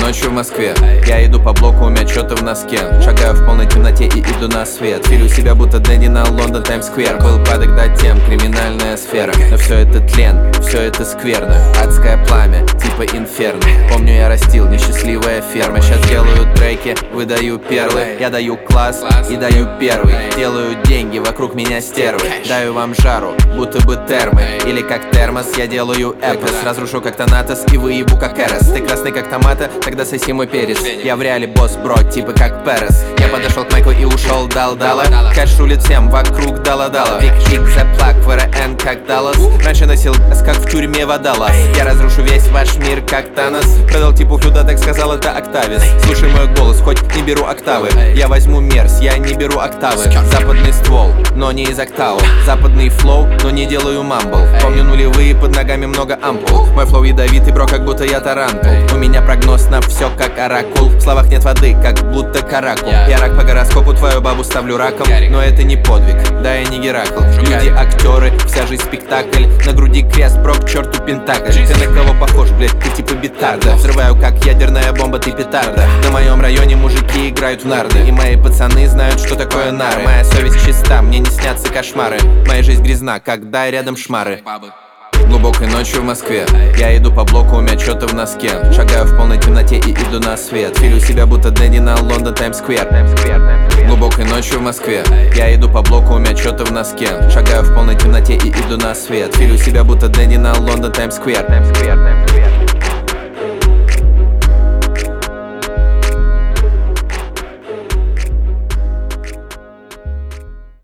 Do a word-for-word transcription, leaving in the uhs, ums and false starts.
ночью в Москве. Я иду по блоку, у меня что-то в носке. Шагаю в полной темноте и иду на свет. Филю себя будто Дэнни на Лондон Таймс-сквер. Был падок до тем, криминальная сфера. Но все это тлен, все это скверно. Адское пламя, типа инферно. Помню, я растил, несчастливая ферма. Сейчас делаю треки, выдаю перлы. Я даю класс и даю первый. Делаю деньги, вокруг меня стервы. Даю вам жару, будто бы термы. Или как термос, я делаю эпос. Разрушу как Танатос и выебу как Эрос. Ты красный как томата, тогда соси мой перец. Я в реале босс, бро, типа как Перес. Я подошел к Майку и ушел, дал-дала. Кэш рулит всем, вокруг дала-дала. Вик-вик, заплак, ВРН как Даллас. Раньше носил газ, как в тюрьме водолаз. Я разрушу весь ваш мир, как Танос. Продал типу флюда, так сказал, это Октавис. Слушай мой голос, хоть не беру октавы. Я возьму мерс, я не беру октавы. Западный ствол, но не из октавы. Западный флоу, но не делаю мамбл. Помню нулевые, под ногами много ампул. Мой флоу ядовитый, бро, как будто я тарантул. У меня прогноз на все, как оракул. В словах нет воды, как будто каракул. Я рак по гороскопу, твою бабу ставлю раком. Но это не подвиг, да я не Геракл. Люди актеры, вся жизнь спектакль. На груди крест, бро, к черту пентакль. Ты на кого похож, блядь, ты типа бетарда. Взрываю как ядерная бомба, ты петарда. На моем районе мужики играют в нарды. И мои пацаны знают, что такое нары. Моя совесть чиста, мне не снятся кошмары. Моя жизнь грязна, когда рядом шмары. Глубокой ночью в Москве. Я иду по блоку, у меня что-то в носке. Шагаю в полной темноте и иду на свет. Филю себя будто Дэнни на Лондон Таймс-сквер. Глубокой ночью в Москве. Я иду по блоку, у меня что-то в носке. Шагаю в полной темноте и иду на свет. Филю себя будто Дэнни на Лондон Таймс-сквер.